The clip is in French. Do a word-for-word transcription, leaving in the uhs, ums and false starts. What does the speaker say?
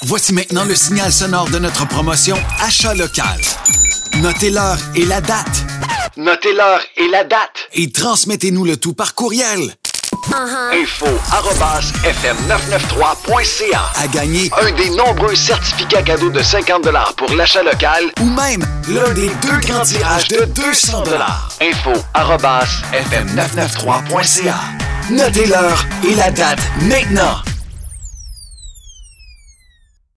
Voici maintenant le signal sonore de notre promotion Achat local. Notez l'heure et la date. Notez l'heure et la date. Et transmettez-nous le tout par courriel. Uh-huh. Info arobase f m neuf cent quatre-vingt-treize point c a. À gagner un des nombreux certificats cadeaux de cinquante dollars pour l'achat local ou même l'un des deux grands tirages de deux cents dollars. Info arobase f m neuf cent quatre-vingt-treize point c a. Notez l'heure et la date maintenant.